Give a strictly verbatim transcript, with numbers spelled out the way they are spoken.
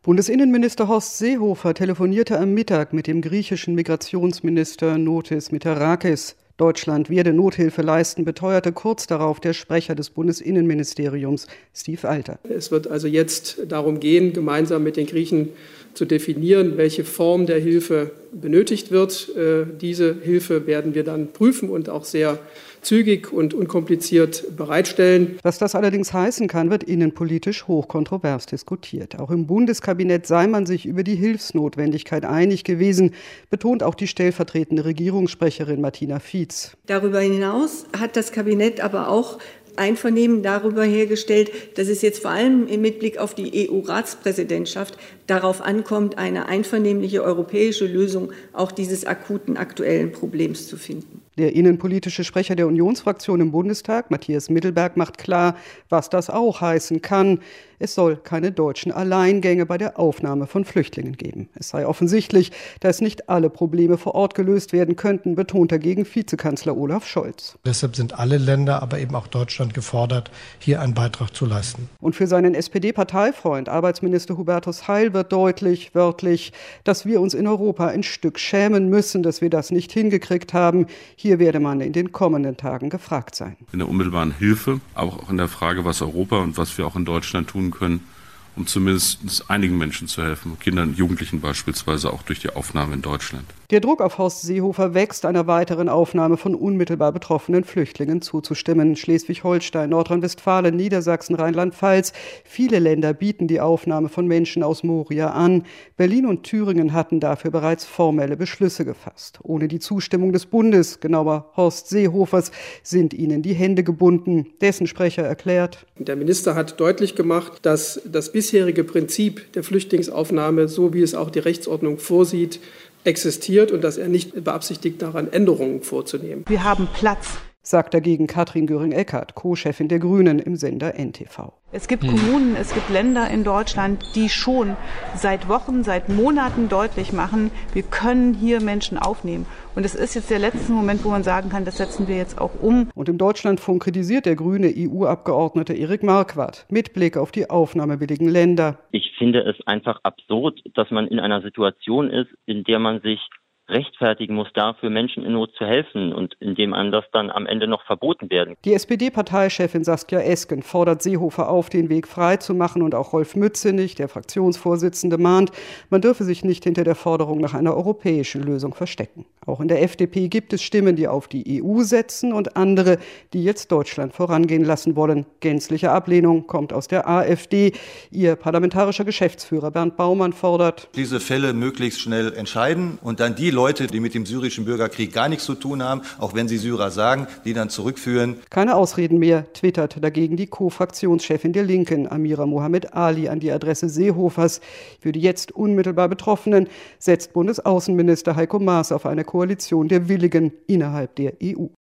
Bundesinnenminister Horst Seehofer telefonierte am Mittag mit dem griechischen Migrationsminister Notis Mitarakis. Deutschland werde Nothilfe leisten, beteuerte kurz darauf der Sprecher des Bundesinnenministeriums, Steve Alter. Es wird also jetzt darum gehen, gemeinsam mit den Griechen zu definieren, welche Form der Hilfe benötigt wird. Diese Hilfe werden wir dann prüfen und auch sehr zügig und unkompliziert bereitstellen. Was das allerdings heißen kann, wird innenpolitisch hochkontrovers diskutiert. Auch im Bundeskabinett sei man sich über die Hilfsnotwendigkeit einig gewesen, betont auch die stellvertretende Regierungssprecherin Martina Fietz. Darüber hinaus hat das Kabinett aber auch Einvernehmen darüber hergestellt, dass es jetzt vor allem im Mitblick auf die E U-Ratspräsidentschaft darauf ankommt, eine einvernehmliche europäische Lösung auch dieses akuten aktuellen Problems zu finden. Der innenpolitische Sprecher der Unionsfraktion im Bundestag, Matthias Mittelberg, macht klar, was das auch heißen kann. Es soll keine deutschen Alleingänge bei der Aufnahme von Flüchtlingen geben. Es sei offensichtlich, dass nicht alle Probleme vor Ort gelöst werden könnten, betont dagegen Vizekanzler Olaf Scholz. Deshalb sind alle Länder, aber eben auch Deutschland gefordert, hier einen Beitrag zu leisten. Und für seinen S P D-Parteifreund, Arbeitsminister Hubertus Heil, wird deutlich, wörtlich, dass wir uns in Europa ein Stück schämen müssen, dass wir das nicht hingekriegt haben. Hier werde man in den kommenden Tagen gefragt sein. In der unmittelbaren Hilfe, aber auch in der Frage, was Europa und was wir auch in Deutschland tun können, um zumindest einigen Menschen zu helfen, Kindern und Jugendlichen beispielsweise auch durch die Aufnahme in Deutschland. Der Druck auf Horst Seehofer wächst, einer weiteren Aufnahme von unmittelbar betroffenen Flüchtlingen zuzustimmen. Schleswig-Holstein, Nordrhein-Westfalen, Niedersachsen, Rheinland-Pfalz. Viele Länder bieten die Aufnahme von Menschen aus Moria an. Berlin und Thüringen hatten dafür bereits formelle Beschlüsse gefasst. Ohne die Zustimmung des Bundes, genauer Horst Seehofers, sind ihnen die Hände gebunden. Dessen Sprecher erklärt: Der Minister hat deutlich gemacht, dass das bisherige Prinzip der Flüchtlingsaufnahme, so wie es auch die Rechtsordnung vorsieht, existiert und dass er nicht beabsichtigt, daran Änderungen vorzunehmen. Wir haben Platz, sagt dagegen Katrin Göring-Eckardt, Co-Chefin der Grünen im Sender N T V. Es gibt Kommunen, es gibt Länder in Deutschland, die schon seit Wochen, seit Monaten deutlich machen, wir können hier Menschen aufnehmen. Und es ist jetzt der letzte Moment, wo man sagen kann, das setzen wir jetzt auch um. Und im Deutschlandfunk kritisiert der grüne E U-Abgeordnete Erik Marquardt mit Blick auf die aufnahmewilligen Länder. Ich finde es einfach absurd, dass man in einer Situation ist, in der man sich rechtfertigen muss, dafür Menschen in Not zu helfen und indem einem das dann am Ende noch verboten werden. Die S P D-Parteichefin Saskia Esken fordert Seehofer auf, den Weg frei zu machen, und auch Rolf Mützenich, der Fraktionsvorsitzende, mahnt, man dürfe sich nicht hinter der Forderung nach einer europäischen Lösung verstecken. Auch in der F D P gibt es Stimmen, die auf die E U setzen, und andere, die jetzt Deutschland vorangehen lassen wollen. Gänzliche Ablehnung kommt aus der AfD. Ihr parlamentarischer Geschäftsführer Bernd Baumann fordert: Diese Fälle möglichst schnell entscheiden und dann die Leute, die mit dem syrischen Bürgerkrieg gar nichts zu tun haben, auch wenn sie Syrer sagen, die dann zurückführen. Keine Ausreden mehr, twittert dagegen die Co-Fraktionschefin der Linken, Amira Mohamed Ali, an die Adresse Seehofers. Für die jetzt unmittelbar Betroffenen setzt Bundesaußenminister Heiko Maas auf eine Koalition der Willigen innerhalb der E U.